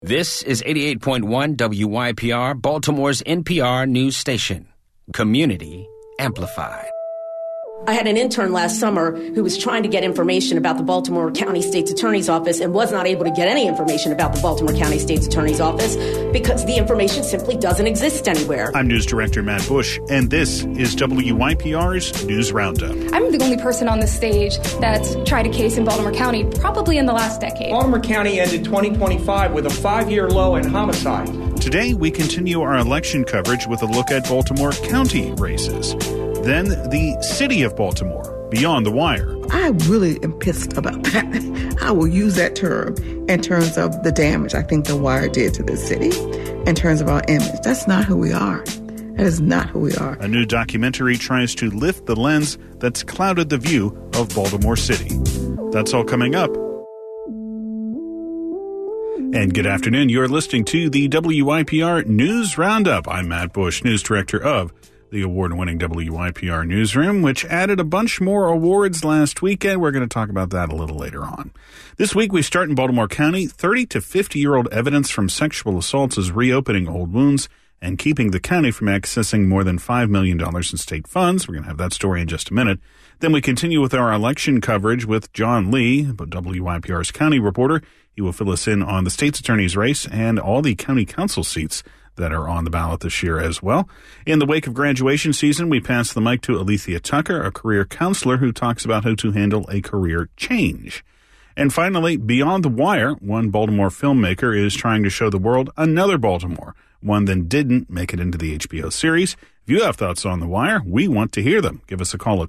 This is 88.1 WYPR, Baltimore's NPR news station. Community Amplified. I had an intern last summer who was trying to get information about the Baltimore County State's Attorney's Office and was not able to get any information about the Baltimore County State's Attorney's Office because the information simply doesn't exist anywhere. I'm News Director Matt Bush, and this is WYPR's News Roundup. I'm the only person on the stage that's tried a case in Baltimore County probably in the last decade. Baltimore County ended 2025 with a 5-year low in homicide. Today, we continue our election coverage with a look at Baltimore County races. Then the city of Baltimore, Beyond the Wire. I really am pissed about that. I will use that term in terms of the damage I think the Wire did to this city, in terms of our image. That's not who we are. That is not who we are. A new documentary tries to lift the lens that's clouded the view of Baltimore City. That's all coming up. And good afternoon. You're listening to the WYPR News Roundup. I'm Matt Bush, News Director of the award-winning WYPR Newsroom, which added a bunch more awards last weekend. We're going to talk about that a little later on. This week, we start in Baltimore County. 30 to 50-year-old evidence from sexual assaults is reopening old wounds and keeping the county from accessing more than $5 million in state funds. We're going to have that story in just a minute. Then we continue with our election coverage with John Lee, WYPR's county reporter. He will fill us in on the state's attorney's race and all the county council seats that are on the ballot this year as well. In the wake of graduation season, we pass the mic to Alethea Tucker, a career counselor who talks about how to handle a career change. And finally, Beyond the Wire, one Baltimore filmmaker is trying to show the world another Baltimore, one that didn't make it into the HBO series. If you have thoughts on The Wire, we want to hear them. Give us a call at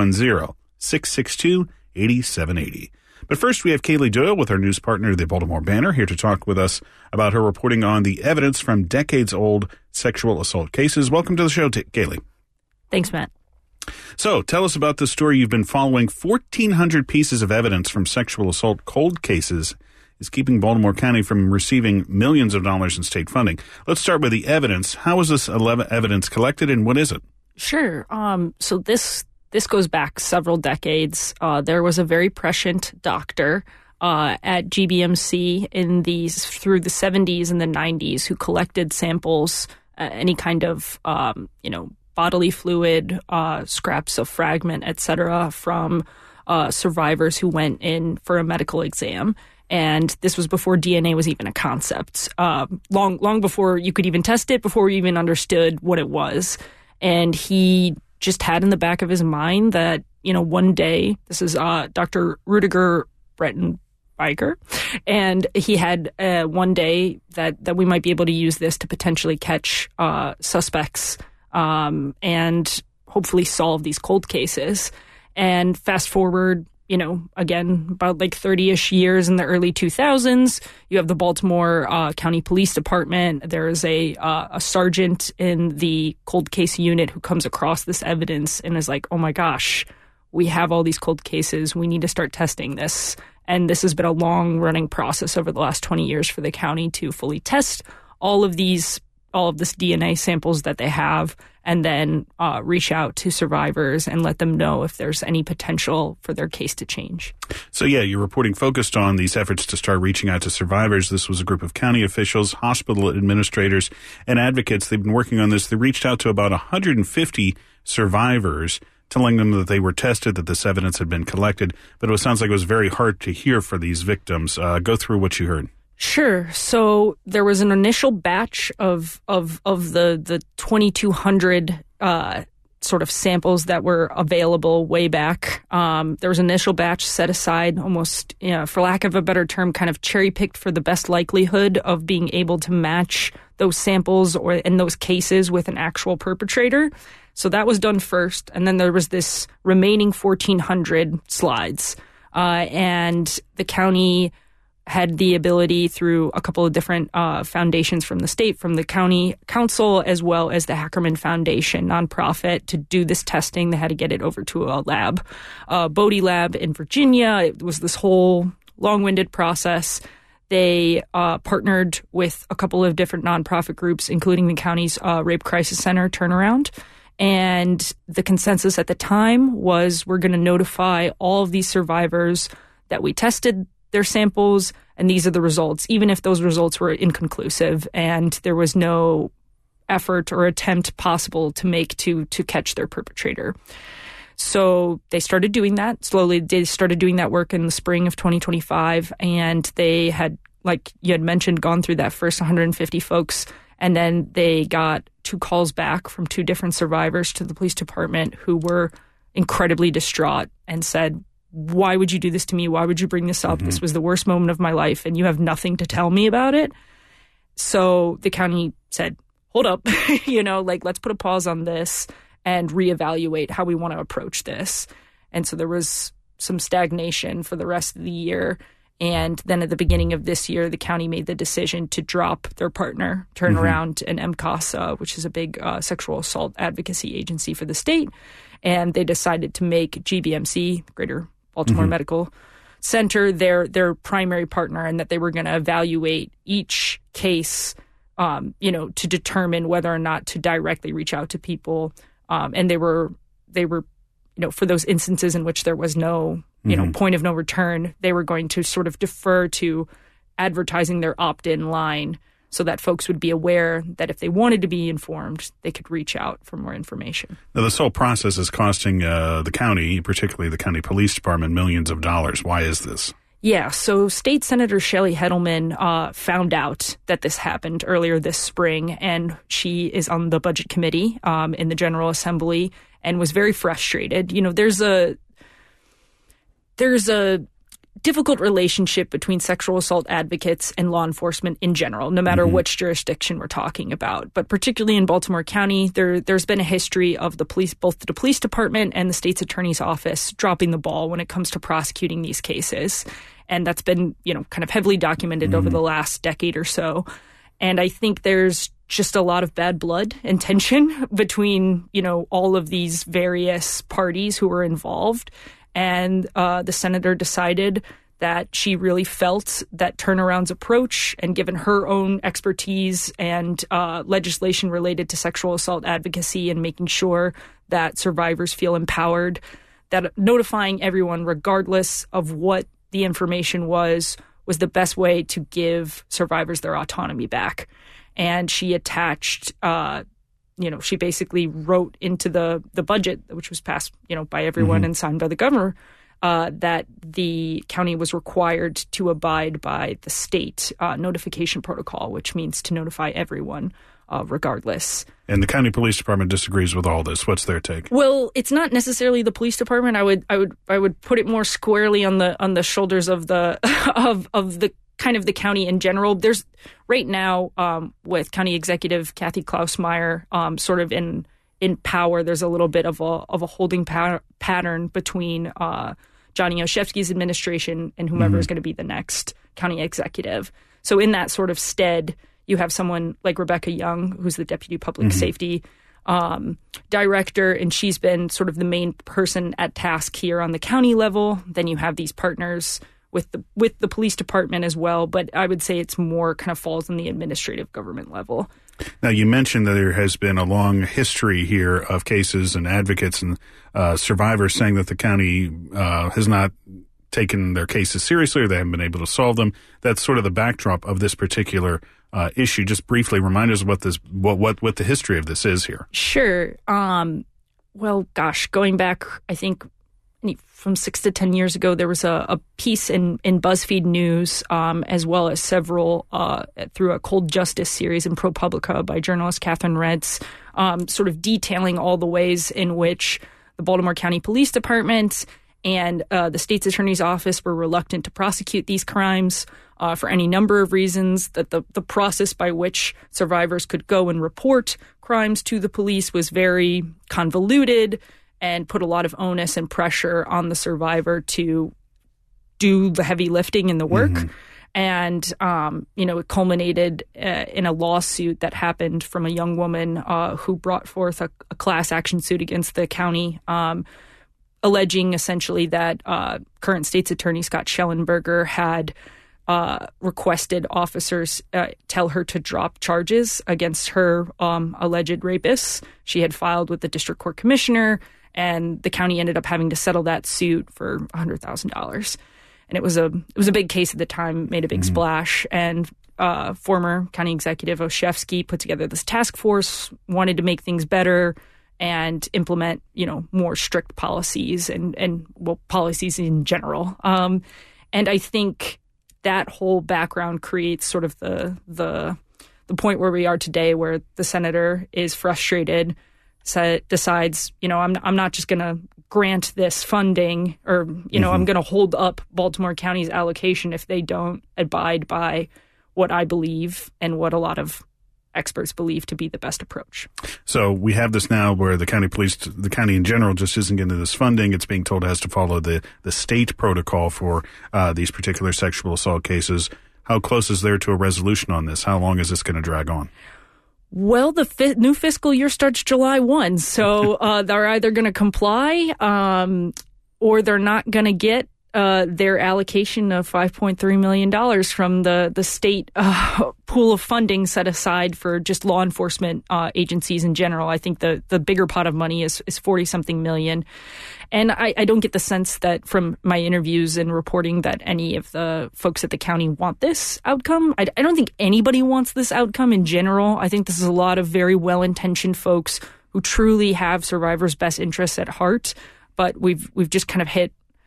410-662-8780. But first, we have Kaylee Doyle with our news partner, the Baltimore Banner, here to talk with us about her reporting on the evidence from decades-old sexual assault cases. Welcome to the show, Kaylee. Thanks, Matt. So, tell us about the story you've been following. 1,400 pieces of evidence from sexual assault cold cases is keeping Baltimore County from receiving millions of dollars in state funding. Let's start with the evidence. How was this evidence collected, and what is it? Sure. So this goes back several decades. There was a very prescient doctor at GBMC through the 70s and the 90s who collected samples, any kind of bodily fluid, scraps of fragment, etc., from survivors who went in for a medical exam. And this was before DNA was even a concept, long before you could even test it, before we even understood what it was. And he just had in the back of his mind that, one day, this is Dr. Rudiger Brettenbiker, and he had one day that we might be able to use this to potentially catch suspects and hopefully solve these cold cases. And fast forward, again, about like 30-ish years in the early 2000s, you have the Baltimore County Police Department. There's a sergeant in the cold case unit who comes across this evidence and is like, oh my gosh, we have all these cold cases. We need to start testing this. And this has been a long-running process over the last 20 years for the county to fully test all of this DNA samples that they have, and then reach out to survivors and let them know if there's any potential for their case to change. So, your reporting focused on these efforts to start reaching out to survivors. This was a group of county officials, hospital administrators, and advocates. They've been working on this. They reached out to about 150 survivors, telling them that they were tested, that this evidence had been collected. But it sounds like it was very hard to hear for these victims. Go through what you heard. Sure. So there was an initial batch of the 2,200 sort of samples that were available way back. There was an initial batch set aside, almost, for lack of a better term, kind of cherry-picked for the best likelihood of being able to match those samples or in those cases with an actual perpetrator. So that was done first. And then there was this remaining 1,400 slides. And the county had the ability through a couple of different foundations from the state, from the county council, as well as the Hackerman Foundation nonprofit, to do this testing. They had to get it over to a lab, Bodie Lab in Virginia. It was this whole long-winded process. They partnered with a couple of different nonprofit groups, including the county's Rape Crisis Center Turnaround. And the consensus at the time was, we're going to notify all of these survivors that we tested their samples, and these are the results, even if those results were inconclusive and there was no effort or attempt possible to make to catch their perpetrator. So they started doing that slowly. They started doing that work in the spring of 2025, and they had, like you had mentioned, gone through that first 150 folks, and then they got 2 calls back from 2 different survivors to the police department who were incredibly distraught and said, "Why would you do this to me? Why would you bring this up? This was the worst moment of my life, and you have nothing to tell me about it." So the county said, "Hold up, let's put a pause on this and reevaluate how we want to approach this." And so there was some stagnation for the rest of the year. And then at the beginning of this year, the county made the decision to drop their partner, Turnaround, and MCASA, which is a big sexual assault advocacy agency for the state. And they decided to make GBMC, Greater Baltimore Medical Center, their primary partner, and that they were going to evaluate each case, to determine whether or not to directly reach out to people. And they were, for those instances in which there was no, point of no return, they were going to sort of defer to advertising their opt-in line so that folks would be aware that if they wanted to be informed, they could reach out for more information. Now, this whole process is costing the county, particularly the county police department, millions of dollars. Why is this? Yeah, so State Senator Shelley Heddleman found out that this happened earlier this spring, and she is on the Budget Committee in the General Assembly and was very frustrated. There's a difficult relationship between sexual assault advocates and law enforcement in general, no matter which jurisdiction we're talking about. But particularly in Baltimore County, there's been a history of the police, both the police department and the state's attorney's office, dropping the ball when it comes to prosecuting these cases. And that's been, kind of heavily documented over the last decade or so. And I think there's just a lot of bad blood and tension between, all of these various parties who were involved. And the senator decided that she really felt that Turnaround's approach, and given her own expertise and legislation related to sexual assault advocacy and making sure that survivors feel empowered, that notifying everyone, regardless of what the information was the best way to give survivors their autonomy back. And she attached she basically wrote into the budget, which was passed, by everyone and signed by the governor, that the county was required to abide by the state notification protocol, which means to notify everyone regardless. And the county police department disagrees with all this. What's their take? Well, it's not necessarily the police department. I would put it more squarely on the shoulders of the of the kind of the county in general. There's right now with County Executive Kathy Klausmeyer sort of in power. There's a little bit of a holding pattern between Johnny Olszewski's administration and whomever is going to be the next county executive. So in that sort of stead, you have someone like Rebecca Young, who's the deputy public safety director, and she's been sort of the main person at task here on the county level. Then you have these partners with the police department as well, but I would say it's more kind of falls on the administrative government level. Now, you mentioned that there has been a long history here of cases and advocates and survivors saying that the county has not taken their cases seriously, or they haven't been able to solve them. That's sort of the backdrop of this particular issue. Just briefly remind us what the history of this is here. Sure. Well, gosh, going back, I think from 6 to 10 years ago, there was a piece in BuzzFeed News, as well as several through a Cold Justice series in ProPublica by journalist Catherine Rentz, sort of detailing all the ways in which the Baltimore County Police Department and the state's attorney's office were reluctant to prosecute these crimes for any number of reasons, that the process by which survivors could go and report crimes to the police was very convoluted and put a lot of onus and pressure on the survivor to do the heavy lifting in the work. And, it culminated in a lawsuit that happened from a young woman who brought forth a class action suit against the county, alleging essentially that current state's attorney Scott Schellenberger had requested officers tell her to drop charges against her alleged rapists. She had filed with the district court commissioner, and the county ended up having to settle that suit for $100,000. and it was a big case at the time, made a big splash, and former county executive Olszewski put together this task force, wanted to make things better and implement, more strict policies and policies in general. And I think that whole background creates sort of the point where we are today, where the senator is frustrated, decides, I'm not just going to grant this funding, or I'm going to hold up Baltimore County's allocation if they don't abide by what I believe and what a lot of experts believe to be the best approach. So we have this now where the county in general just isn't getting this funding. It's being told it has to follow the state protocol for these particular sexual assault cases. How close is there to a resolution on this? How long is this going to drag on? Well, the new fiscal year starts July 1, so they're either going to comply or they're not going to get their allocation of $5.3 million from the state pool of funding set aside for just law enforcement agencies in general. I think the bigger pot of money is 40-something million. And I don't get the sense that from my interviews and reporting that any of the folks at the county want this outcome. I don't think anybody wants this outcome in general. I think this is a lot of very well-intentioned folks who truly have survivors' best interests at heart. But we've just kind of hit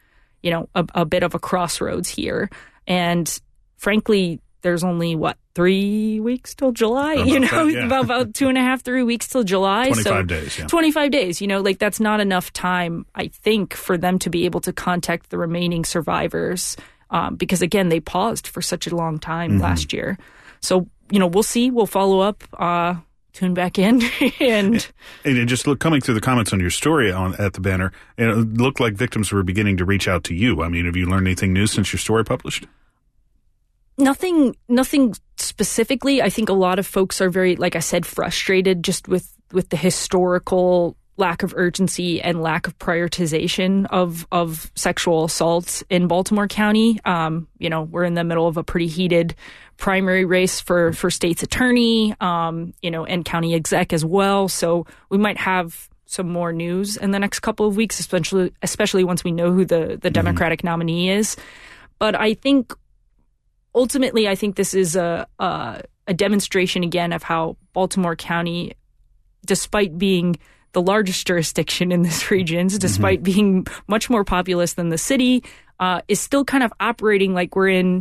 a bit of a crossroads here. And frankly, there's only, 3 weeks till July? About 2.5, 3 weeks till July. 25 days, yeah. 25 days, that's not enough time, I think, for them to be able to contact the remaining survivors. Because again, they paused for such a long time last year. So, we'll see. We'll follow up. Tune back in. and just coming through the comments on your story at the banner, it looked like victims were beginning to reach out to you. I mean, have you learned anything new since your story published? Nothing specifically. I think a lot of folks are very, like I said, frustrated just with the historical lack of urgency and lack of prioritization of sexual assaults in Baltimore County. We're in the middle of a pretty heated primary race for state's attorney, and county exec as well. So we might have some more news in the next couple of weeks, especially once we know who the Democratic nominee is. But I think ultimately, I think this is a demonstration again of how Baltimore County, despite being the largest jurisdiction in this region, despite being much more populous than the city, is still kind of operating like we're in,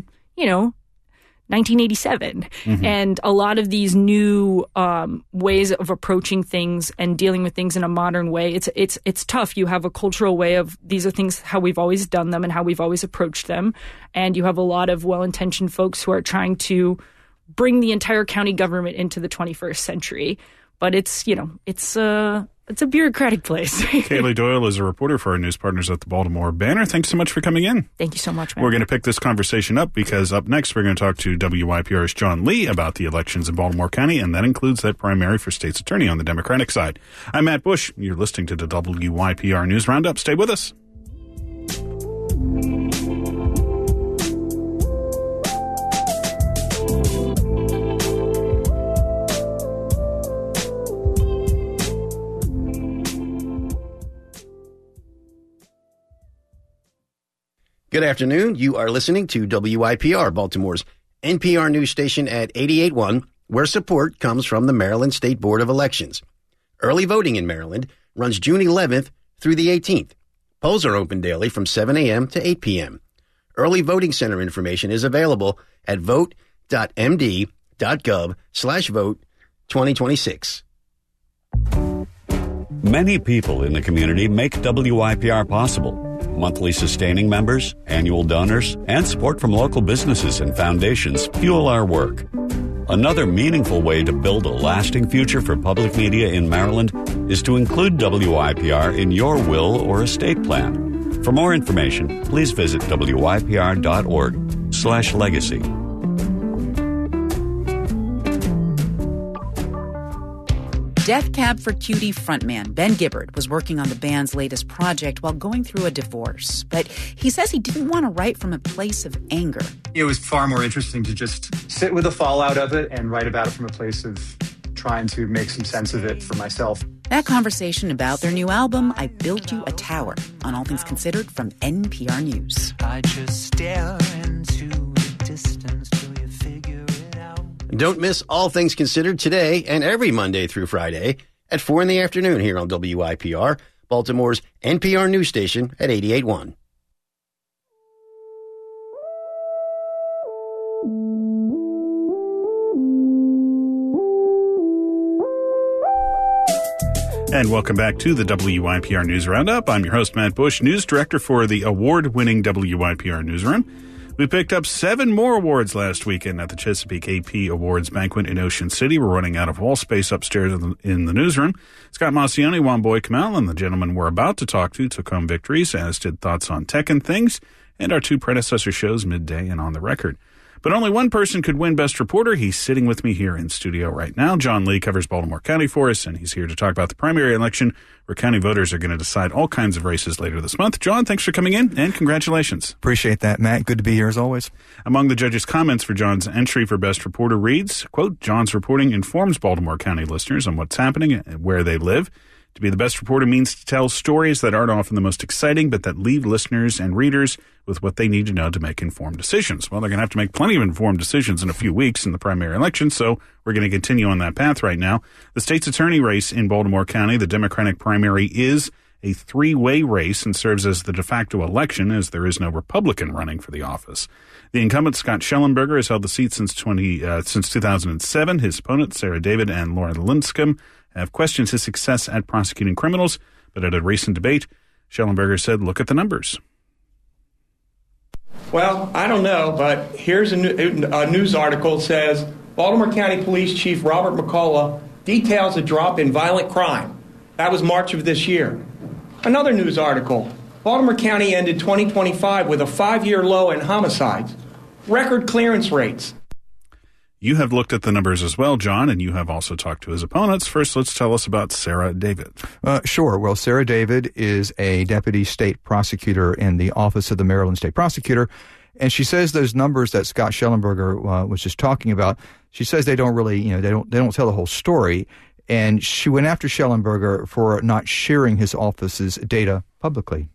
1987. And a lot of these new ways of approaching things and dealing with things in a modern way, it's tough. You have a cultural way of these are things how we've always done them and how we've always approached them. And you have a lot of well-intentioned folks who are trying to bring the entire county government into the 21st century. But it's a bureaucratic place. Kaylee Doyle is a reporter for our news partners at the Baltimore Banner. Thanks so much for coming in. Thank you so much, man. We're going to pick this conversation up because up next we're going to talk to WYPR's John Lee about the elections in Baltimore County, and that includes that primary for state's attorney on the Democratic side. I'm Matt Bush. You're listening to the WYPR News Roundup. Stay with us. Good afternoon. You are listening to WYPR, Baltimore's NPR news station at 88.1, where support comes from the Maryland State Board of Elections. Early voting in Maryland runs June 11th through the 18th. Polls are open daily from 7 a.m. to 8 p.m. Early voting center information is available at vote.md.gov/vote2026. Many people in the community make WYPR possible. Monthly sustaining members, annual donors, and support from local businesses and foundations fuel our work. Another meaningful way to build a lasting future for public media in Maryland is to include WYPR in your will or estate plan. For more information, please visit wypr.org/legacy. Death Cab for Cutie frontman Ben Gibbard was working on the band's latest project while going through a divorce. But he says he didn't want to write from a place of anger. It was far more interesting to just sit with the fallout of it and write about it from a place of trying to make some sense of it for myself. That conversation about their new album, I Built You a Tower, on All Things Considered from NPR News. I just stare into the distance till you figure it out. Don't miss All Things Considered today and every Monday through Friday at 4 in the afternoon here on WYPR, Baltimore's NPR news station at 88.1. And welcome back to the WYPR News Roundup. I'm your host, Matt Bush, news director for the award-winning WYPR Newsroom. We picked up 7 more awards last weekend at the Chesapeake AP Awards Banquet in Ocean City. We're running out of wall space upstairs in the newsroom. Scott Massioni, Wamboy Kamal, and the gentleman we're about to talk to took home victories, as did Thoughts on Tech and Things, and our 2 predecessor shows, Midday and On the Record. But only one person could win Best Reporter. He's sitting with me here in studio right now. John Lee covers Baltimore County for us, and he's here to talk about the primary election where county voters are going to decide all kinds of races later this month. John, thanks for coming in, and congratulations. Appreciate that, Matt. Good to be here as always. Among the judges' comments for John's entry for Best Reporter reads, quote, John's reporting informs Baltimore County listeners on what's happening and where they live. To be the best reporter means to tell stories that aren't often the most exciting, but that leave listeners and readers with what they need to know to make informed decisions. Well, they're going to have to make plenty of informed decisions in a few weeks in the primary election, so we're going to continue on that path right now. The state's attorney race in Baltimore County, the Democratic primary, is a 3-way race and serves as the de facto election, as there is no Republican running for the office. The incumbent, Scott Schellenberger, has held the seat since 2007. His opponents, Sarah David and Lauren Lipscomb, have questioned his success at prosecuting criminals, but at a recent debate, Schellenberger said, look at the numbers. Well, I don't know, but here's a news article that says Baltimore County Police Chief Robert McCullough details a drop in violent crime. That was March of this year. Another news article, Baltimore County ended 2025 with a 5-year low in homicides. Record clearance rates. You have looked at the numbers as well, John, and you have also talked to his opponents. First, let's tell us about Sarah David. Sure. Well, Sarah David is a deputy state prosecutor in the Office of the Maryland State Prosecutor, and she says those numbers that Scott Schellenberger was just talking about, she says they don't really, they don't tell the whole story, and she went after Schellenberger for not sharing his office's data publicly.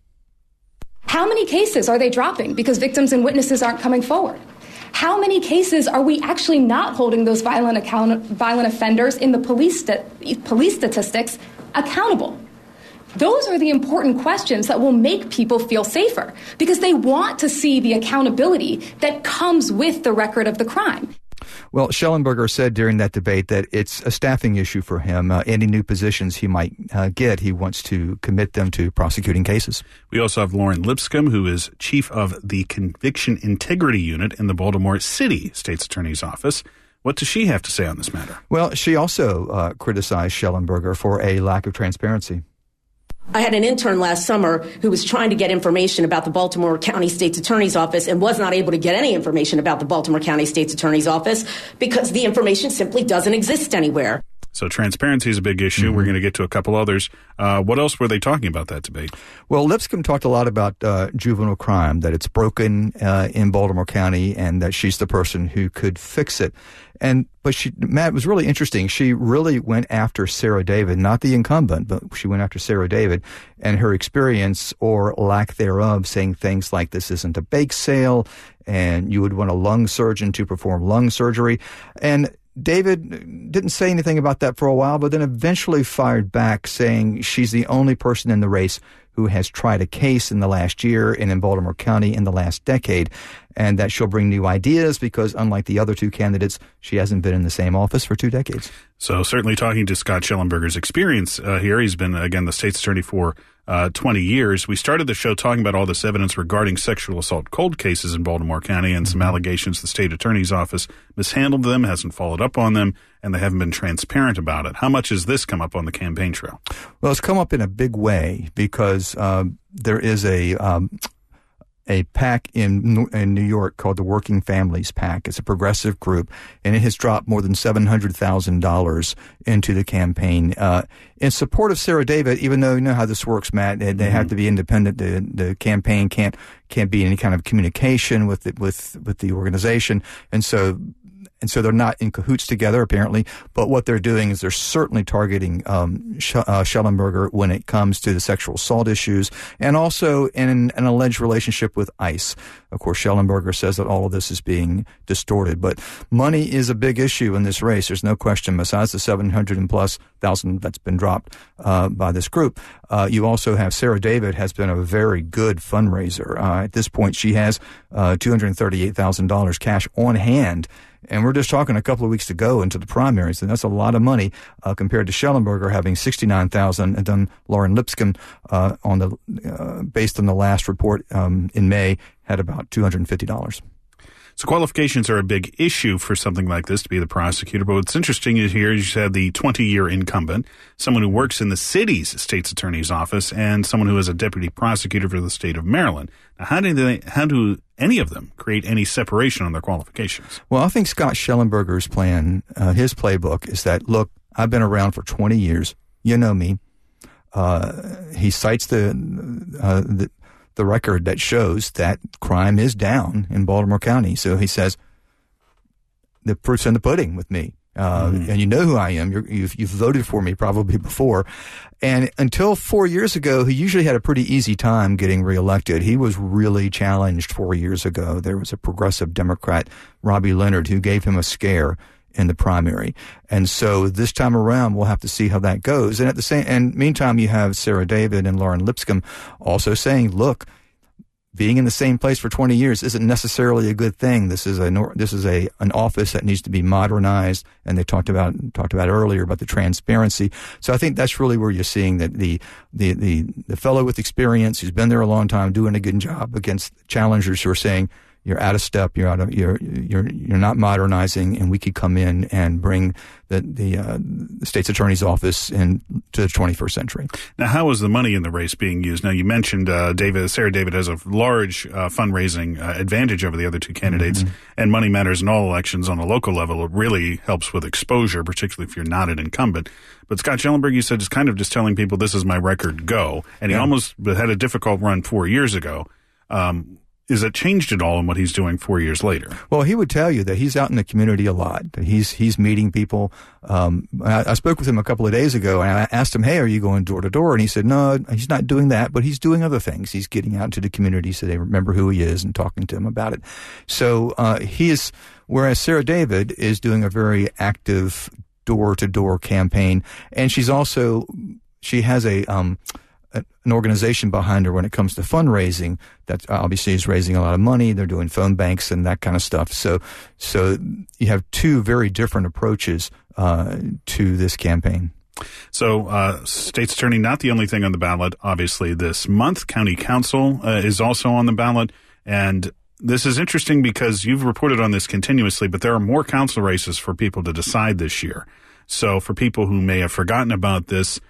How many cases are they dropping because victims and witnesses aren't coming forward? How many cases are we actually not holding those violent offenders in the police statistics accountable? Those are the important questions that will make people feel safer because they want to see the accountability that comes with the record of the crime. Well, Schellenberger said during that debate that it's a staffing issue for him. Any new positions he might get, he wants to commit them to prosecuting cases. We also have Lauren Lipscomb, who is chief of the Conviction Integrity Unit in the Baltimore City State's Attorney's Office. What does she have to say on this matter? Well, she also criticized Schellenberger for a lack of transparency. I had an intern last summer who was trying to get information about the Baltimore County State's Attorney's Office and was not able to get any information about the Baltimore County State's Attorney's Office because the information simply doesn't exist anywhere. So transparency is a big issue. Mm-hmm. We're going to get to a couple others. What else were they talking about that debate? Well, Lipscomb talked a lot about juvenile crime, that it's broken in Baltimore County and that she's the person who could fix it. But Matt, it was really interesting. She really went after Sarah David, not the incumbent, but she went after Sarah David and her experience or lack thereof, saying things like this isn't a bake sale and you would want a lung surgeon to perform lung surgery. And David didn't say anything about that for a while, but then eventually fired back, saying she's the only person in the race who has tried a case in the last year and in Baltimore County in the last decade, and that she'll bring new ideas because, unlike the other 2 candidates, she hasn't been in the same office for 2 decades. So certainly talking to Scott Schellenberger's experience here. He's been, again, the state's attorney for 20 years. We started the show talking about all this evidence regarding sexual assault cold cases in Baltimore County and some allegations the state attorney's office mishandled them, hasn't followed up on them, and they haven't been transparent about it. How much has this come up on the campaign trail? Well, it's come up in a big way because there is a PAC in New York called the Working Families PAC. It's a progressive group, and it has dropped more than $700,000 into the campaign in support of Sarah David. Even though you know how this works, Matt, they have to be independent. The campaign can't be any kind of communication with the organization, and so And so they're not in cahoots together, apparently. But what they're doing is they're certainly targeting Shellenberger when it comes to the sexual assault issues and also in an alleged relationship with ICE. Of course, Shellenberger says that all of this is being distorted. But money is a big issue in this race. There's no question. Besides the $700,000+ that's been dropped by this group, you also have Sarah David has been a very good fundraiser. At this point, she has $238,000 cash on hand. And we're just talking a couple of weeks to go into the primaries, and that's a lot of money compared to Shellenberger having $69,000, and then Lauren Lipscomb, based on the last report in May, had about $250. So qualifications are a big issue for something like this to be the prosecutor. But what's interesting is here you had the 20-year incumbent, someone who works in the city's state's attorney's office, and someone who is a deputy prosecutor for the state of Maryland. Now, how do any of them create any separation on their qualifications? Well, I think Scott Shellenberger's plan, his playbook, is that, look, I've been around for 20 years. You know me. He cites the record that shows that crime is down in Baltimore County. So he says, the proof's in the pudding with me. And you know who I am. You've voted for me probably before. And until 4 years ago, he usually had a pretty easy time getting reelected. He was really challenged 4 years ago. There was a progressive Democrat, Robbie Leonard, who gave him a scare in the primary. And so this time around, we'll have to see how that goes. And meantime, you have Sarah David and Lauren Lipscomb also saying, look, being in the same place for 20 years isn't necessarily a good thing. This is an office that needs to be modernized, and they talked about earlier about the transparency. So I think that's really where you're seeing that the fellow with experience who's been there a long time doing a good job against challengers who are saying, you're out of step. You're not modernizing, and we could come in and bring the state's attorney's office into the 21st century. Now, how is the money in the race being used? Now, you mentioned Sarah David has a large fundraising advantage over the other two candidates, and money matters in all elections on a local level. It really helps with exposure, particularly if you're not an incumbent. But Scott Shellenberger, you said, is kind of just telling people this is my record, go. And he almost had a difficult run 4 years ago. Is it changed at all in what he's doing 4 years later? Well, he would tell you that he's out in the community a lot. He's meeting people. I spoke with him a couple of days ago, and I asked him, hey, are you going door to door? And he said, no, he's not doing that, but he's doing other things. He's getting out into the community so they remember who he is and talking to him about it. So whereas Sarah David is doing a very active door-to-door campaign, and she has an organization behind her when it comes to fundraising that obviously is raising a lot of money. They're doing phone banks and that kind of stuff. So you have two very different approaches to this campaign. So state's attorney, not the only thing on the ballot, obviously, this month. County council is also on the ballot. And this is interesting because you've reported on this continuously, but there are more council races for people to decide this year. So for people who may have forgotten about this,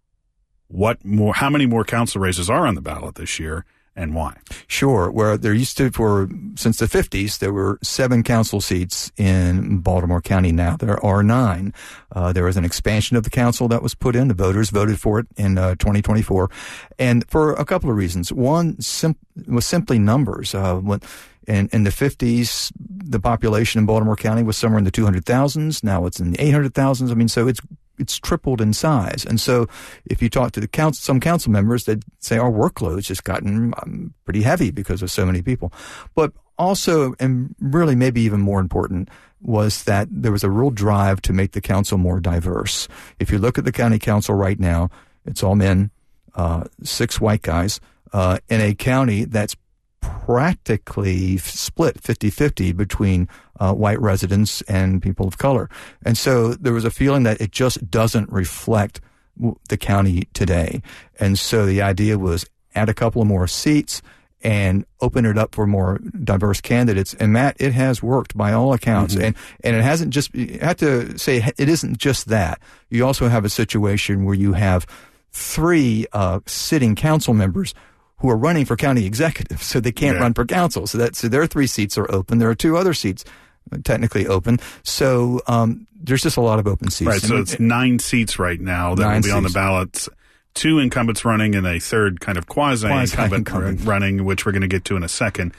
how many more council races are on the ballot this year, and why? Sure. Where there used to, since the 50s, there were 7 council seats in Baltimore County. Now there are 9. There was an expansion of the council that was put in. The voters voted for it in 2024, and for a couple of reasons. One was simply numbers. In the 50s, the population in Baltimore County was somewhere in the 200,000s. Now it's in the 800,000s. I mean, so it's tripled in size. And so if you talk to some council members, they'd say our workload's just gotten pretty heavy because of so many people. But also, and really maybe even more important, was that there was a real drive to make the council more diverse. If you look at the county council right now, it's all men, 6 white guys, in a county that's practically split 50-50 between white residents and people of color. And so there was a feeling that it just doesn't reflect the county today. And so the idea was add a couple of more seats and open it up for more diverse candidates. And Matt, it has worked by all accounts. And it hasn't just, you have to say it isn't just that. You also have a situation where you have 3 sitting council members who are running for county executives, so they can't run for council. So their 3 seats are open. There are 2 other seats technically open. So there's just a lot of open seats. Right, so it's 9 seats right now that will be on the ballots. 2 incumbents running and a third kind of quasi-incumbent running, which we're going to get to in a second.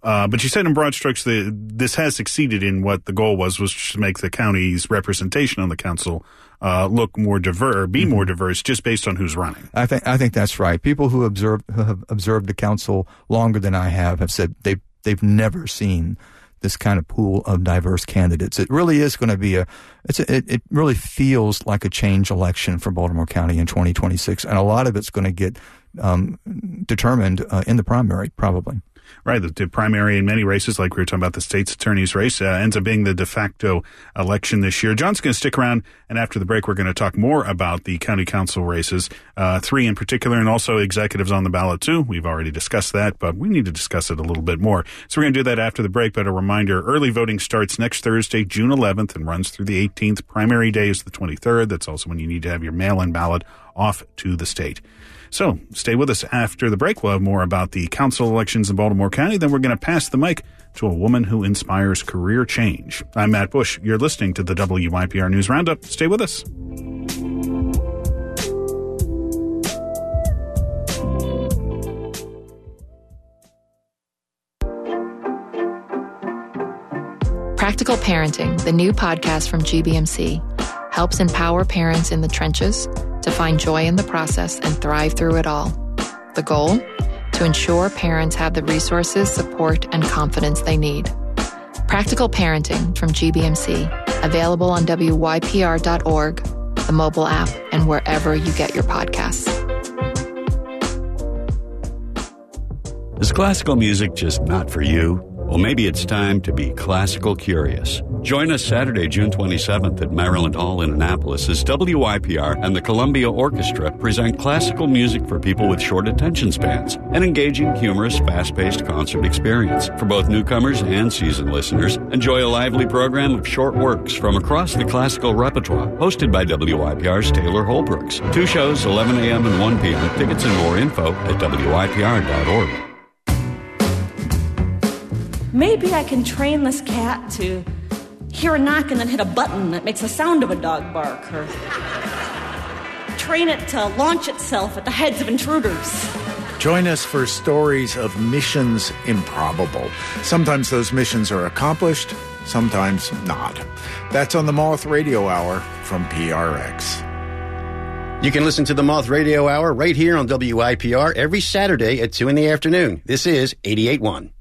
But you said in broad strokes that this has succeeded in what the goal was to make the county's representation on the council look more diverse, more diverse, just based on who's running. I think that's right. People who have observed the council longer than I have said they've never seen this kind of pool of diverse candidates. It really is going to be it really feels like a change election for Baltimore County in 2026, and a lot of it's going to get determined in the primary, probably. Right. The primary in many races, like we were talking about the state's attorney's race, ends up being the de facto election this year. John's going to stick around, and after the break, we're going to talk more about the county council races, 3 in particular, and also executives on the ballot, too. We've already discussed that, but we need to discuss it a little bit more. So we're going to do that after the break, but a reminder, early voting starts next Thursday, June 11th, and runs through the 18th. Primary day is the 23rd. That's also when you need to have your mail-in ballot off to the state. So stay with us after the break. We'll have more about the council elections in Baltimore County. Then we're going to pass the mic to a woman who inspires career change. I'm Matt Bush. You're listening to the WYPR News Roundup. Stay with us. Practical Parenting, the new podcast from GBMC, helps empower parents in the trenches to find joy in the process and thrive through it all. The goal? To ensure parents have the resources, support, and confidence they need. Practical Parenting from GBMC, available on WYPR.org, the mobile app, and wherever you get your podcasts. Is classical music just not for you? Well, maybe it's time to be classical curious. Join us Saturday, June 27th at Maryland Hall in Annapolis as WYPR and the Columbia Orchestra present classical music for people with short attention spans, an engaging, humorous, fast-paced concert experience. For both newcomers and seasoned listeners, enjoy a lively program of short works from across the classical repertoire, hosted by WYPR's Taylor Holbrooks. 2 shows, 11 a.m. and 1 p.m. Tickets and more info at WYPR.org. Maybe I can train this cat to hear a knock and then hit a button that makes the sound of a dog bark, or train it to launch itself at the heads of intruders. Join us for stories of missions improbable. Sometimes those missions are accomplished, sometimes not. That's on the Moth Radio Hour from PRX. You can listen to the Moth Radio Hour right here on WIPR every Saturday at 2 in the afternoon. This is 88.1.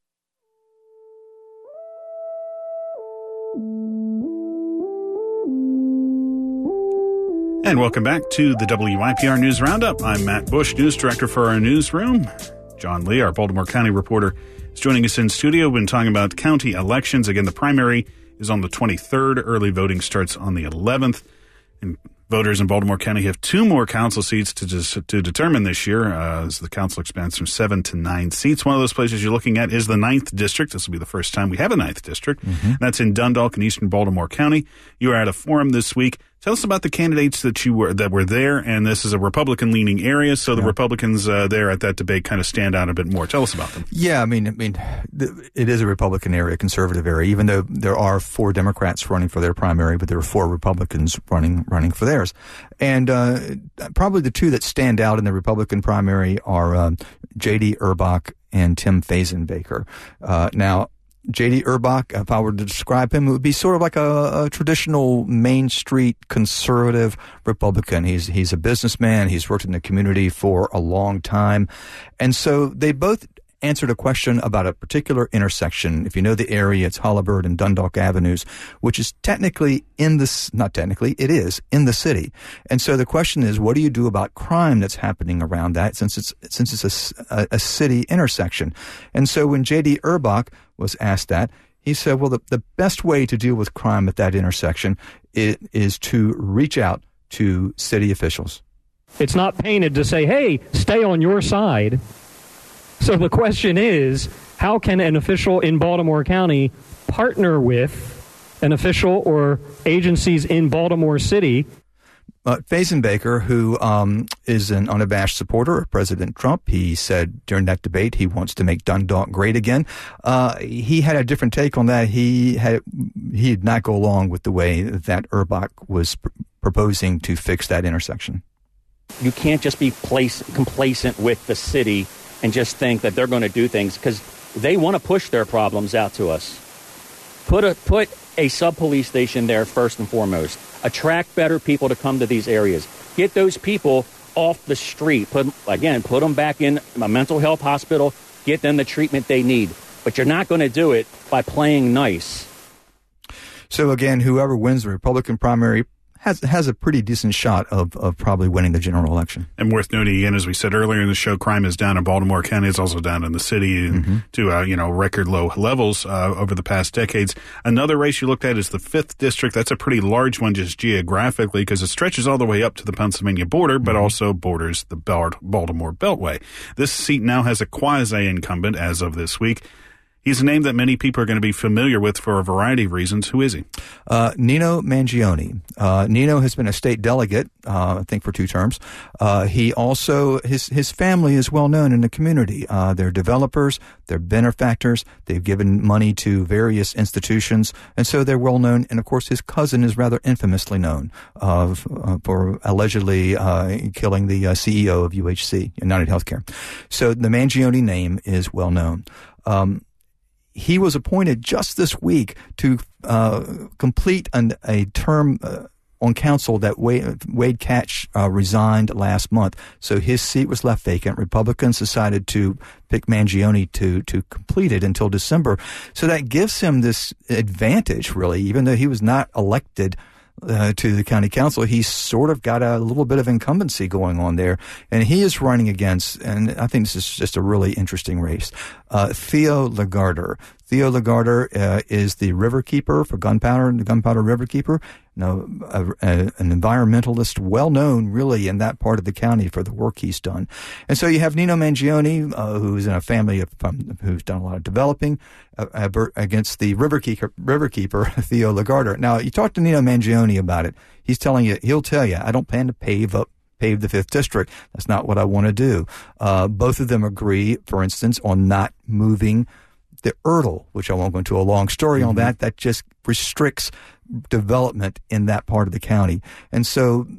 And welcome back to the WYPR News Roundup. I'm Matt Bush, news director for our newsroom. John Lee, our Baltimore County reporter, is joining us in studio. We've been talking about county elections. Again, the primary is on the 23rd. Early voting starts on the 11th. And voters in Baltimore County have 2 more council seats to determine this year as the council expands from 7 to 9 seats. One of those places you're looking at is the 9th District. This will be the first time we have a 9th District. And that's in Dundalk in eastern Baltimore County. You are at a forum this week. Tell us about the candidates that were there, and this is a Republican-leaning area, so the Republicans there at that debate kind of stand out a bit more. Tell us about them. Yeah, I mean, it is a Republican area, conservative area, even though there are 4 Democrats running for their primary, but there are 4 Republicans running for theirs. And probably the 2 that stand out in the Republican primary are J.D. Urbach and Tim Fazenbaker. Now, J.D. Urbach, if I were to describe him, it would be sort of like a traditional Main Street conservative Republican. He's a businessman. He's worked in the community for a long time. And so they both answered a question about a particular intersection. If you know the area, it's Holabird and Dundalk Avenues, which is technically it is in the city. And so the question is, what do you do about crime that's happening around that since it's a city intersection? And so when J.D. Urbach was asked that, he said, well, the best way to deal with crime at that intersection is to reach out to city officials. It's not painted to say, hey, stay on your side. So the question is, how can an official in Baltimore County partner with an official or agencies in Baltimore City? Fazenbaker, who is an unabashed supporter of President Trump, he said during that debate he wants to make Dundalk great again. He had a different take on that. He did not go along with the way that Urbach was proposing to fix that intersection. You can't just be complacent with the city and just think that they're going to do things, because they want to push their problems out to us. Put a sub-police station there first and foremost. Attract better people to come to these areas. Get those people off the street. Put them back in a mental health hospital. Get them the treatment they need. But you're not going to do it by playing nice. So again, whoever wins the Republican primary has a pretty decent shot of probably winning the general election. And worth noting again, as we said earlier in the show, crime is down in Baltimore County. It's also down in the city to record low levels over the past decades. Another race you looked at is the 5th district. That's a pretty large one just geographically because it stretches all the way up to the Pennsylvania border, but also borders the Baltimore Beltway. This seat now has a quasi-incumbent as of this week. He's a name that many people are going to be familiar with for a variety of reasons. Who is he? Nino Mangione. Nino has been a state delegate, I think, for 2 terms. He also, his family is well known in the community. They're developers, they're benefactors, they've given money to various institutions, and so they're well known. And of course, his cousin is rather infamously known for allegedly killing the CEO of UHC, United Healthcare. So the Mangione name is well known. He was appointed just this week to complete a term on council that Wade Catch resigned last month. So his seat was left vacant. Republicans decided to pick Mangione to complete it until December. So that gives him this advantage, really, even though he was not elected to the county council. He's sort of got a little bit of incumbency going on there, and he is running against, and I think this is just a really interesting race, Theo Lagarder. Theo Lagarder is the river keeper for Gunpowder, the Gunpowder River Keeper. An environmentalist, well known really in that part of the county for the work he's done. And so you have Nino Mangione, who's in a family who's done a lot of developing, against the river keeper Theo Lagarder. Now, you talk to Nino Mangione about it. He'll tell you, I don't plan to pave the 5th district. That's not what I want to do. Both of them agree, for instance, on not moving the Erdl, which I won't go into a long story on that. That just restricts development in that part of the county. And so,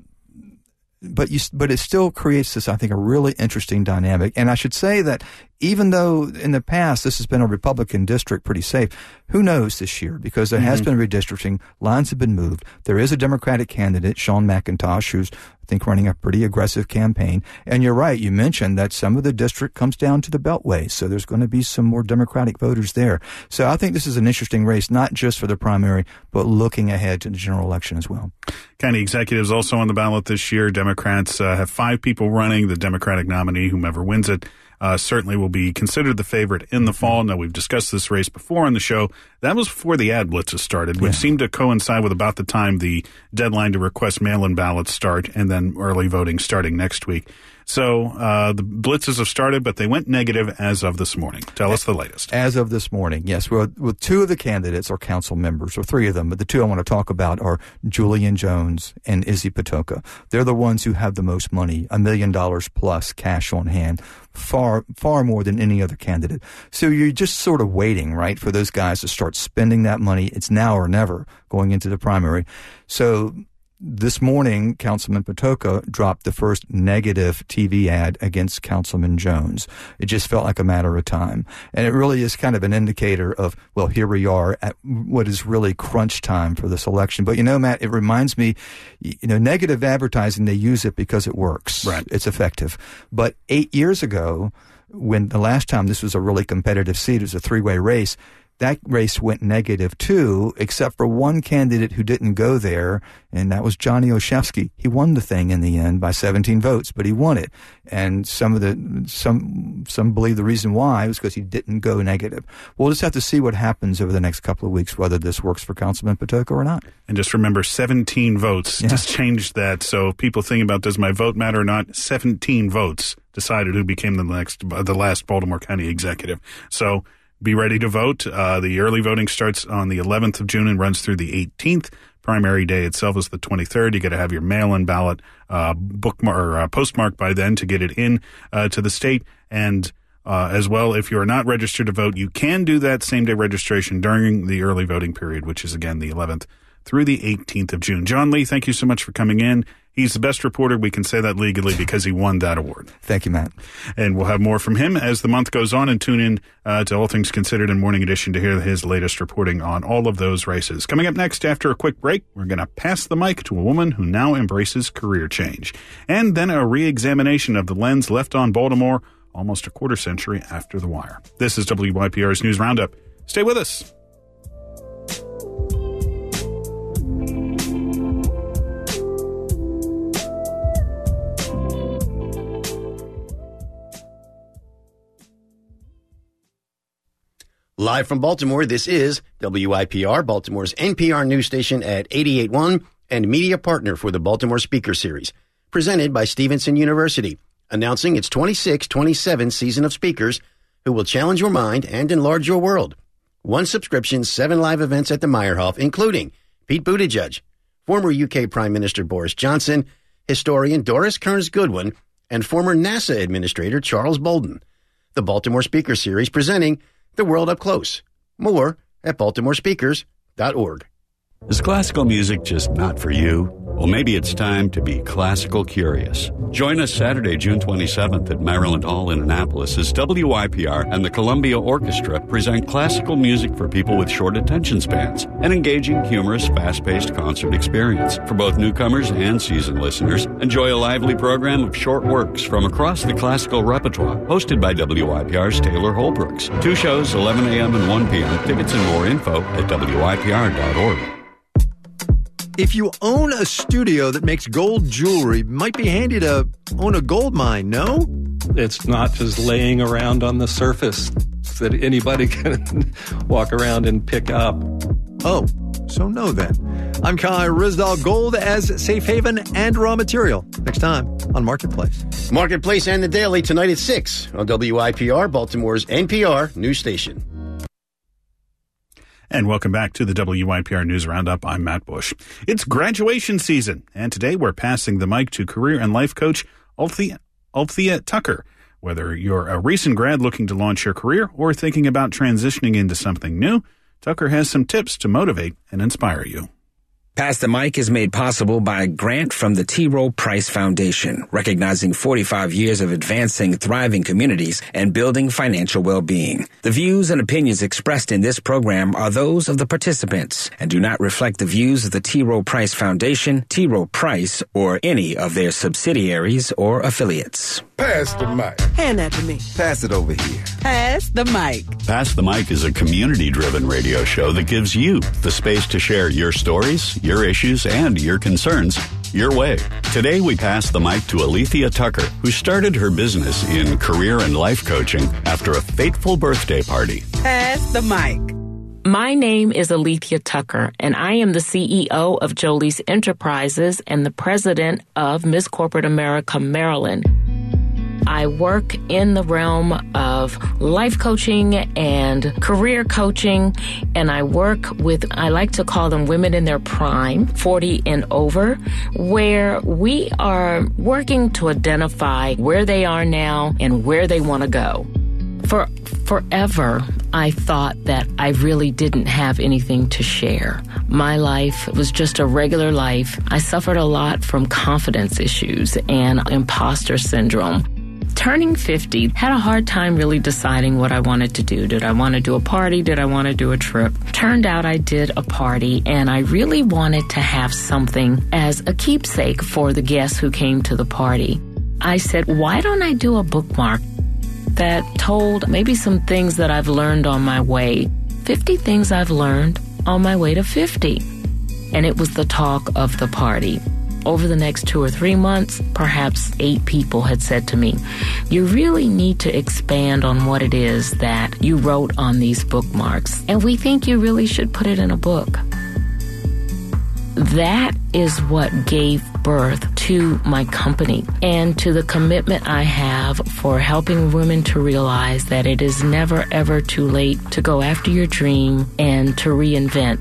but it still creates this, I think, a really interesting dynamic. And I should say that even though in the past this has been a Republican district pretty safe, who knows this year? Because there has been redistricting, lines have been moved. There is a Democratic candidate, Sean McIntosh, who's, I think, running a pretty aggressive campaign. And you're right, you mentioned that some of the district comes down to the Beltway, so there's going to be some more Democratic voters there. So I think this is an interesting race, not just for the primary, but looking ahead to the general election as well. County executives also on the ballot this year. Democrats have 5 people running. The Democratic nominee, whomever wins it, certainly will be considered the favorite in the fall. Now, we've discussed this race before on the show. That was before the ad blitzes started, which seemed to coincide with about the time the deadline to request mail-in ballots start, and then early voting starting next week. So the blitzes have started, but they went negative as of this morning. Tell us the latest. As of this morning, yes. Well, with 2 of the candidates are council members, or 3 of them, but the 2 I want to talk about are Julian Jones and Izzy Patoka. They're the ones who have the most money, $1 million plus cash on hand, far more than any other candidate. So you're just sort of waiting, right, for those guys to start spending that money. It's now or never going into the primary. So this morning, Councilman Patoka dropped the first negative TV ad against Councilman Jones. It just felt like a matter of time. And it really is kind of an indicator of, well, here we are at what is really crunch time for this election. But, Matt, it reminds me, negative advertising, they use it because it works. Right. It's effective. But 8 years ago, when the last time this was a really competitive seat, it was a 3-way race, that race went negative too, except for one candidate who didn't go there, and that was Johnny Olszewski. He won the thing in the end by 17 votes, but he won it. And some believe the reason why was because he didn't go negative. We'll just have to see what happens over the next couple of weeks, whether this works for Councilman Patoka or not. And just remember, 17 votes just changed that. So people thinking about, does my vote matter or not? 17 votes decided who became the last Baltimore County executive. So be ready to vote. The early voting starts on the 11th of June and runs through the 18th. Primary day itself is the 23rd. You got to have your mail-in ballot postmarked by then to get it in to the state. And as well, if you are not registered to vote, you can do that same-day registration during the early voting period, which is, again, the 11th through the 18th of June. John Lee, thank you so much for coming in. He's the best reporter. We can say that legally because he won that award. Thank you, Matt. And we'll have more from him as the month goes on, and tune in to All Things Considered in Morning Edition to hear his latest reporting on all of those races. Coming up next after a quick break, we're going to pass the mic to a woman who now embraces career change. And then a re-examination of the lens left on Baltimore almost a quarter century after the wire. This is WYPR's News Roundup. Stay with us. Live from Baltimore, this is WIPR, Baltimore's NPR news station at 88.1 and media partner for the Baltimore Speaker Series, presented by Stevenson University, announcing its 26-27 season of speakers who will challenge your mind and enlarge your world. 1 subscription, 7 live events at the Meyerhoff, including Pete Buttigieg, former UK Prime Minister Boris Johnson, historian Doris Kearns Goodwin, and former NASA Administrator Charles Bolden. The Baltimore Speaker Series presenting The World Up Close. More at baltimorespeakers.org. Is classical music just not for you? Well, maybe it's time to be classical curious. Join us Saturday, June 27th at Maryland Hall in Annapolis as WYPR and the Columbia Orchestra present classical music for people with short attention spans, an engaging, humorous, fast-paced concert experience. For both newcomers and seasoned listeners, enjoy a lively program of short works from across the classical repertoire, hosted by WYPR's Taylor Holbrooks. 2 shows, 11 a.m. and 1 p.m. Tickets and more info at WYPR.org. If you own a studio that makes gold jewelry, it might be handy to own a gold mine, no? It's not just laying around on the surface that anybody can walk around and pick up. Oh, so no then. I'm Kai Rizdal. Gold as safe haven and raw material. Next time on Marketplace. Marketplace and The Daily tonight at 6 on WIPR, Baltimore's NPR news station. And welcome back to the WYPR News Roundup. I'm Matt Bush. It's graduation season, and today we're passing the mic to career and life coach Althea Tucker. Whether you're a recent grad looking to launch your career or thinking about transitioning into something new, Tucker has some tips to motivate and inspire you. Pass the Mic is made possible by a grant from the T. Rowe Price Foundation, recognizing 45 years of advancing thriving communities and building financial well-being. The views and opinions expressed in this program are those of the participants and do not reflect the views of the T. Rowe Price Foundation, T. Rowe Price, or any of their subsidiaries or affiliates. Pass the mic. Hand that to me. Pass it over here. Pass the mic. Pass the Mic is a community-driven radio show that gives you the space to share your stories, your issues, and your concerns your way. Today, we pass the mic to Alethea Tucker, who started her business in career and life coaching after a fateful birthday party. Pass the mic. My name is Alethea Tucker, and I am the CEO of Jolie's Enterprises and the president of Miss Corporate America Maryland. I work in the realm of life coaching and career coaching, and I work with, I like to call them women in their prime, 40 and over, where we are working to identify where they are now and where they want to go. For forever, I thought that I really didn't have anything to share. My life was just a regular life. I suffered a lot from confidence issues and imposter syndrome. Turning 50, had a hard time really deciding what I wanted to do. Did I want to do a party? Did I want to do a trip? Turned out I did a party, and I really wanted to have something as a keepsake for the guests who came to the party. I said, why don't I do a bookmark that told maybe some things that I've learned on my way, 50 things I've learned on my way to 50. And it was the talk of the party. Over the next 2 or 3 months, perhaps 8 people had said to me, you really need to expand on what it is that you wrote on these bookmarks, and we think you really should put it in a book. That is what gave birth to my company and to the commitment I have for helping women to realize that it is never, ever too late to go after your dream and to reinvent.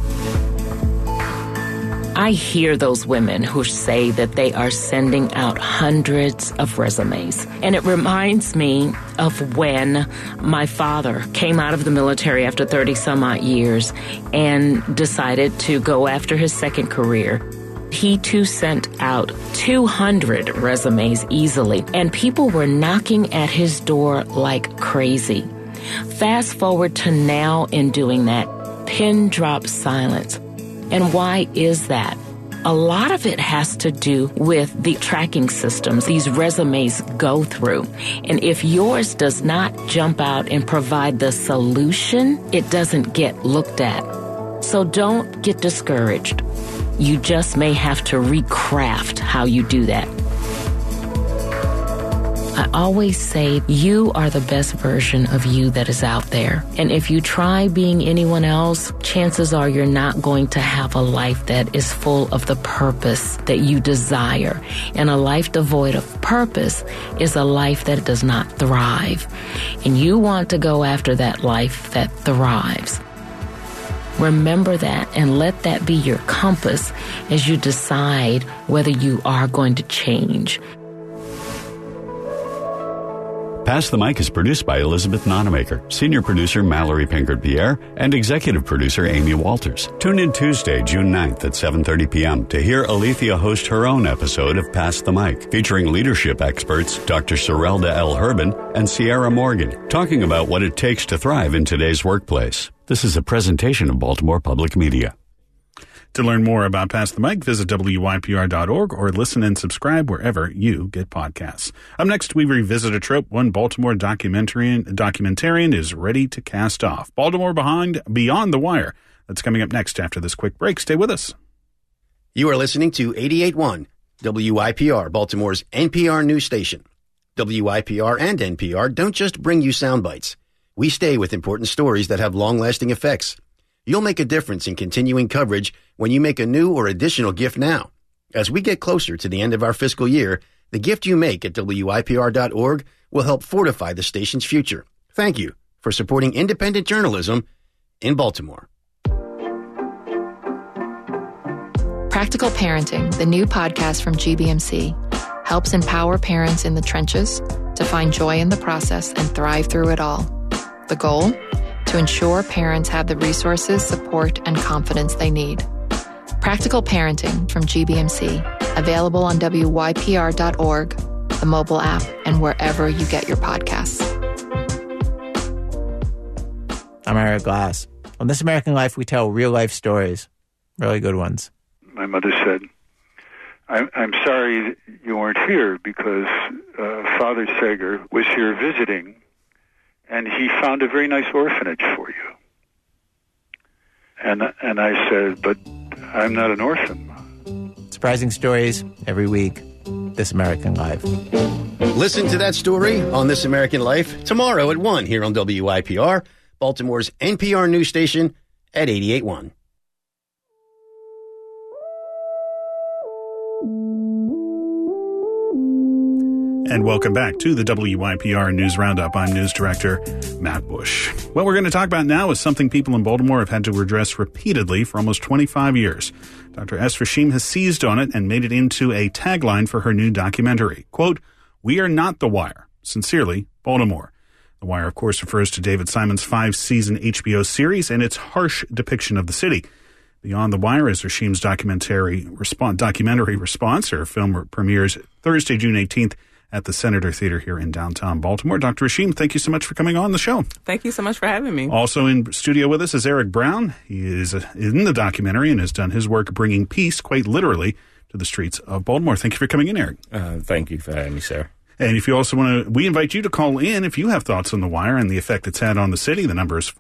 I hear those women who say that they are sending out hundreds of resumes. And it reminds me of when my father came out of the military after 30 some odd years and decided to go after his second career. He too sent out 200 resumes easily, and people were knocking at his door like crazy. Fast forward to now in doing that, pin drop silence. And why is that? A lot of it has to do with the tracking systems these resumes go through. And if yours does not jump out and provide the solution, it doesn't get looked at. So don't get discouraged. You just may have to recraft how you do that. I always say you are the best version of you that is out there. And if you try being anyone else, chances are you're not going to have a life that is full of the purpose that you desire. And a life devoid of purpose is a life that does not thrive. And you want to go after that life that thrives. Remember that and let that be your compass as you decide whether you are going to change. Pass the Mic is produced by Elizabeth Nonamaker, senior producer Mallory Pinkert-Pierre, and executive producer Amy Walters. Tune in Tuesday, June 9th at 7:30 p.m. to hear Alethea host her own episode of Pass the Mic, featuring leadership experts Dr. Sorelda L. Herbin and Sierra Morgan, talking about what it takes to thrive in today's workplace. This is a presentation of Baltimore Public Media. To learn more about Pass the Mic, visit WYPR.org or listen and subscribe wherever you get podcasts. Up next, we revisit a trope one Baltimore documentarian is ready to cast off. Baltimore Beyond the Wire. That's coming up next after this quick break. Stay with us. You are listening to 88.1 WYPR, Baltimore's NPR news station. WYPR and NPR don't just bring you sound bites. We stay with important stories that have long-lasting effects. You'll make a difference in continuing coverage when you make a new or additional gift now. As we get closer to the end of our fiscal year, the gift you make at WYPR.org will help fortify the station's future. Thank you for supporting independent journalism in Baltimore. Practical Parenting, the new podcast from GBMC, helps empower parents in the trenches to find joy in the process and thrive through it all. The goal? To ensure parents have the resources, support, and confidence they need. Practical Parenting from GBMC, available on WYPR.org, the mobile app, and wherever you get your podcasts. I'm Eric Glass. On This American Life, we tell real-life stories, really good ones. My mother said, I'm sorry you weren't here because Father Sager was here visiting, and he found a very nice orphanage for you. And I said, but I'm not an orphan. Surprising stories every week. This American Life. Listen to that story on This American Life tomorrow at 1 here on WYPR, Baltimore's NPR news station at 88.1. And welcome back to the WYPR News Roundup. I'm News Director Matt Bush. What we're going to talk about now is something people in Baltimore have had to address repeatedly for almost 25 years. Dr. S. Rashim has seized on it and made it into a tagline for her new documentary. Quote, "We are not The Wire. Sincerely, Baltimore." The Wire, of course, refers to David Simon's 5-season HBO series and its harsh depiction of the city. Beyond the Wire is Rashim's documentary response. Her film premieres Thursday, June 18th at the Senator Theater here in downtown Baltimore. Dr. Rashim, thank you so much for coming on the show. Thank you so much for having me. Also in studio with us is Eric Brown. He is in the documentary and has done his work bringing peace, quite literally, to the streets of Baltimore. Thank you for coming in, Eric. Thank you for having me, sir. And if you also want to, we invite you to call in if you have thoughts on The Wire and the effect it's had on the city. The number is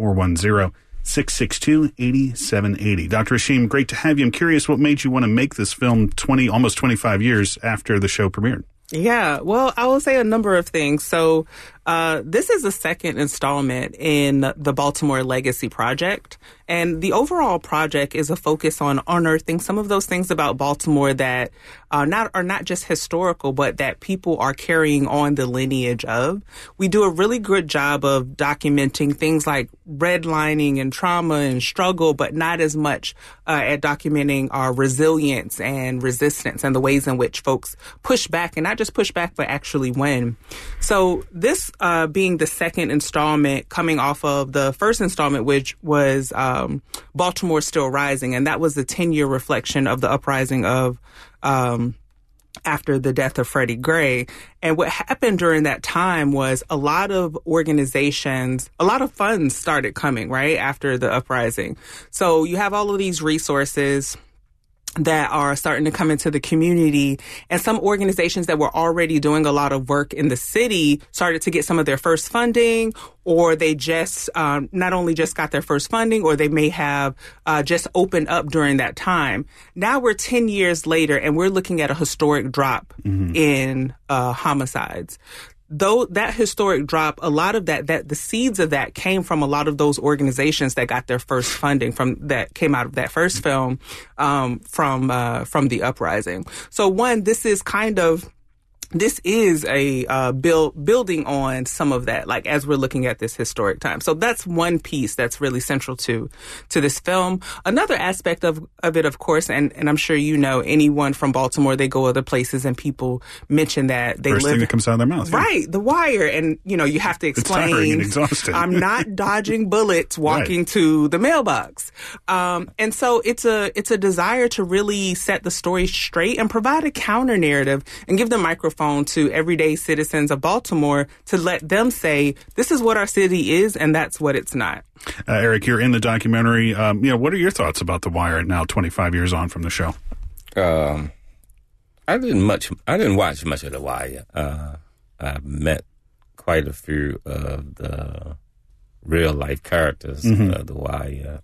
410-662-8780. Dr. Rashim, great to have you. I'm curious what made you want to make this film almost 25 years after the show premiered. Yeah, well, I will say a number of things. So this is the second installment in the Baltimore Legacy Project. And the overall project is a focus on unearthing some of those things about Baltimore that are not just historical, but that people are carrying on the lineage of. We do a really good job of documenting things like redlining and trauma and struggle, but not as much at documenting our resilience and resistance and the ways in which folks push back, and not just push back, but actually win. So this being the second installment coming off of the first installment, which was Baltimore Still Rising. And that was the 10-year reflection of the uprising of after the death of Freddie Gray. And what happened during that time was a lot of organizations, a lot of funds started coming, right, after the uprising. So you have all of these resources that are starting to come into the community, and some organizations that were already doing a lot of work in the city started to get some of their first funding, or they just not only just got their first funding, or they may have just opened up during that time. Now we're 10 years later, and we're looking at a historic drop in homicides. Though that historic drop, a lot of that the seeds of that came from a lot of those organizations that got their first funding that came out of that first film from the uprising. So one, this is a building on some of that, like as we're looking at this historic time. So that's one piece that's really central to this film. Another aspect of it, of course, and I'm sure you know, anyone from Baltimore, they go other places and people mention that they First thing that comes out of their mouth. Right, The Wire. And, you have to explain. It's tiring and exhausting. I'm not dodging bullets walking to the mailbox. And so it's a desire to really set the story straight and provide a counter narrative and give the microphone to everyday citizens of Baltimore to let them say, this is what our city is, and that's what it's not. Eric, you're in the documentary. What are your thoughts about The Wire now, 25 years on from the show? I didn't watch much of The Wire. I met quite a few of the real life characters of The Wire,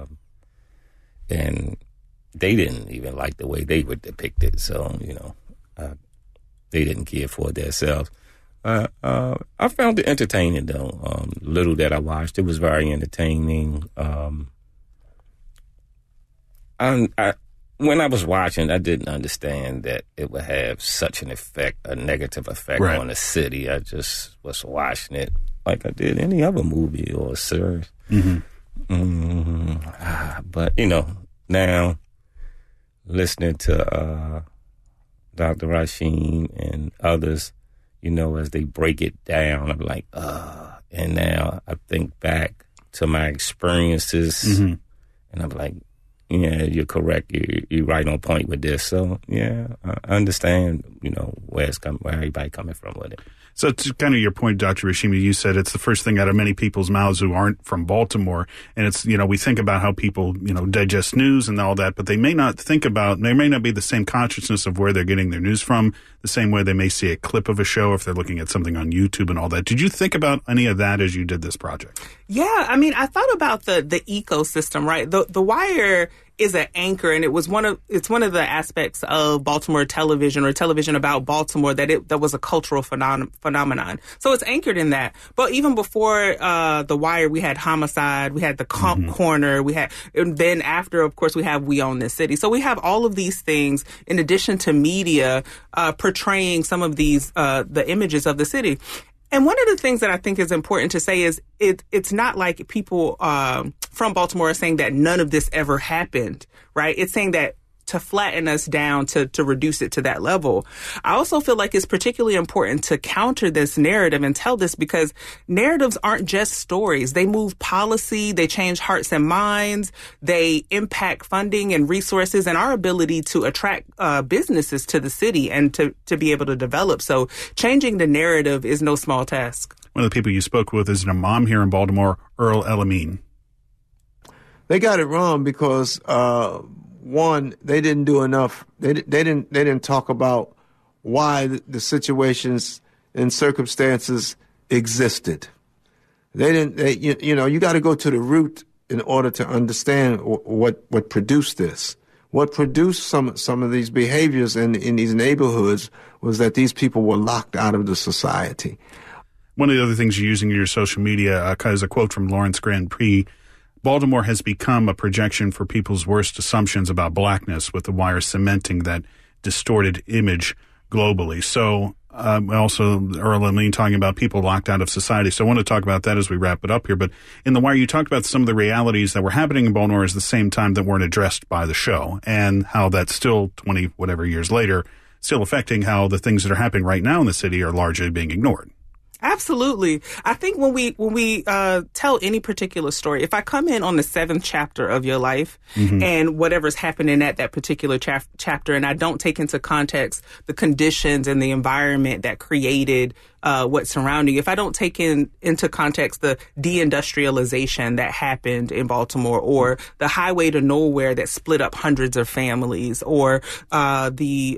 and they didn't even like the way they were depicted. So they didn't care for it themselves. I found it entertaining, though. Little that I watched, it was very entertaining. When I was watching, I didn't understand that it would have such an effect, a negative effect on the city. I just was watching it like I did any other movie or series. But, now listening to Dr. Rasheen and others, as they break it down, I'm like, and now I think back to my experiences, and I'm like, yeah, you're correct. You're right on point with this. So, yeah, I understand, where everybody coming from with it. So to kind of your point, Dr. Rashimi, you said it's the first thing out of many people's mouths who aren't from Baltimore. And it's, we think about how people, digest news and all that, but they may not there may not be the same consciousness of where they're getting their news from, the same way they may see a clip of a show if they're looking at something on YouTube and all that. Did you think about any of that as you did this project? Yeah, I thought about the ecosystem, right? The Wire is an anchor, and it's one of the aspects of Baltimore television, or television about Baltimore, that was a cultural phenomenon. So it's anchored in that. But even before The Wire, we had Homicide, we had The Corner, and then after, of course, we have We Own This City. So we have all of these things in addition to media portraying some of these the images of the city. And one of the things that I think is important to say is it's not like people from Baltimore are saying that none of this ever happened, right? It's saying that to flatten us down, to reduce it to that level. I also feel like it's particularly important to counter this narrative and tell this, because narratives aren't just stories. They move policy, they change hearts and minds, they impact funding and resources and our ability to attract businesses to the city and to be able to develop. So changing the narrative is no small task. One of the people you spoke with is an imam here in Baltimore, Earl El-Amin. They got it wrong because one, they didn't do enough. They didn't talk about why the situations and circumstances existed. You got to go to the root in order to understand what produced this. What produced some of these behaviors in these neighborhoods was that these people were locked out of the society. One of the other things you're using in your social media is a quote from Lawrence Grand Prix. Baltimore has become a projection for people's worst assumptions about blackness, with The Wire cementing that distorted image globally. So also Earl and Lean talking about people locked out of society. So I want to talk about that as we wrap it up here. But in The Wire, you talked about some of the realities that were happening in Baltimore at the same time that weren't addressed by the show, and how that's still 20 whatever years later, still affecting how the things that are happening right now in the city are largely being ignored. Absolutely. I think when we tell any particular story, if I come in on the 7th chapter of your life and whatever's happening at that particular chapter, and I don't take into context the conditions and the environment that created what's surrounding you, if I don't take into context the deindustrialization that happened in Baltimore, or the highway to nowhere that split up hundreds of families, or the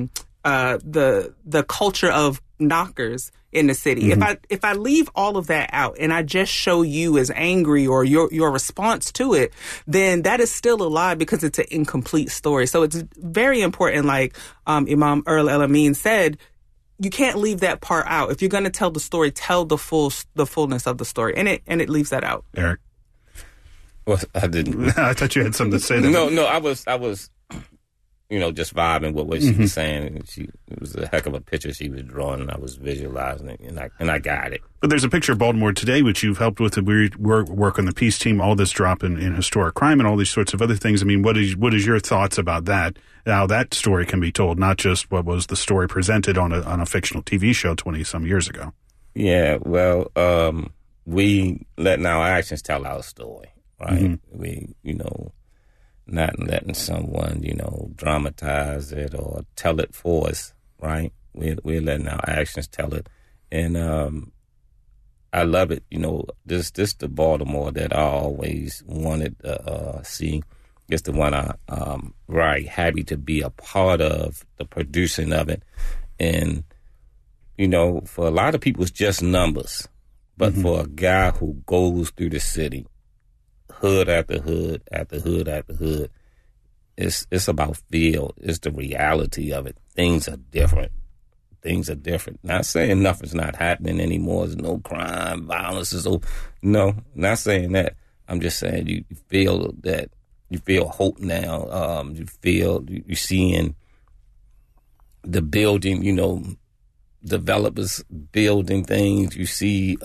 culture of knockers in the city. If I leave all of that out and I just show you as angry or your response to it, then that is still a lie because it's an incomplete story. So it's very important, like Imam Earl El-Amin said, you can't leave that part out. If you're going to tell the story, tell the fullness of the story, and it leaves that out. Eric, well, I didn't. I thought you had something to say there. No, I was. Just vibing with what she was saying. It was a heck of a picture she was drawing, and I was visualizing it, and I got it. But there's a picture of Baltimore today, which you've helped with the work on the Peace Team, all this drop in historic crime and all these sorts of other things. I mean, what is your thoughts about that? How that story can be told, not just what was the story presented on a fictional TV show 20-some years ago. Yeah, well, we letting our actions tell our story, right? We, not letting someone, dramatize it or tell it for us, right? We're letting our actions tell it. And I love it. This the Baltimore that I always wanted to see. It's the one I'm very happy to be a part of, the producing of it. And, for a lot of people, it's just numbers. But for a guy who goes through the city, hood after hood after hood after hood, it's about feel. It's the reality of it. Things are different. Not saying nothing's not happening anymore. There's no crime, violence. No, not saying that. I'm just saying you feel that. You feel hope now. You're seeing the building, developers building things. You see,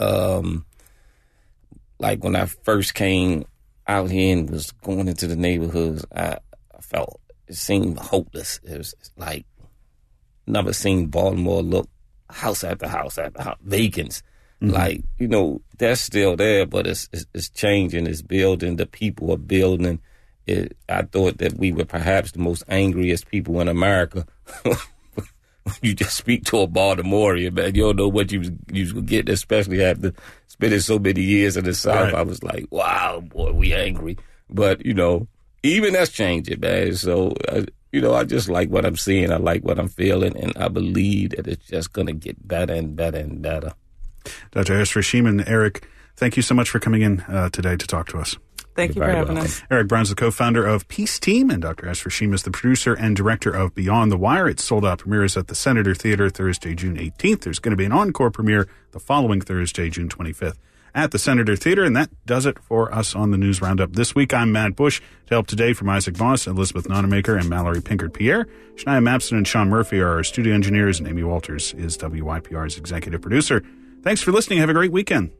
like when I first came out here and was going into the neighborhoods, I felt it seemed hopeless. It was like never seen Baltimore look house after house after house, vacants. Like, that's still there, but it's changing. It's building. The people are building. I thought that we were perhaps the most angriest people in America. You just speak to a Baltimorean, man. You don't know what you would get, especially after spending so many years in the South. Right. I was like, wow, boy, we angry. But, even that's changing, man. So, I just like what I'm seeing. I like what I'm feeling. And I believe that it's just going to get better and better and better. Dr. Esther Hashim and Eric, thank you so much for coming in today to talk to us. Thank you for having us. Eric Brown's the co-founder of Peace Team, and Dr. Esther Hashim is the producer and director of Beyond the Wire. Its sold-out premieres at the Senator Theater Thursday, June 18th. There's going to be an encore premiere the following Thursday, June 25th at the Senator Theater, and that does it for us on the News Roundup this week. I'm Matt Bush. To help today from Isaac Voss, Elizabeth Nonamaker, and Mallory Pinkard-Pierre. Shania Mapson and Sean Murphy are our studio engineers, and Amy Walters is WYPR's executive producer. Thanks for listening. Have a great weekend.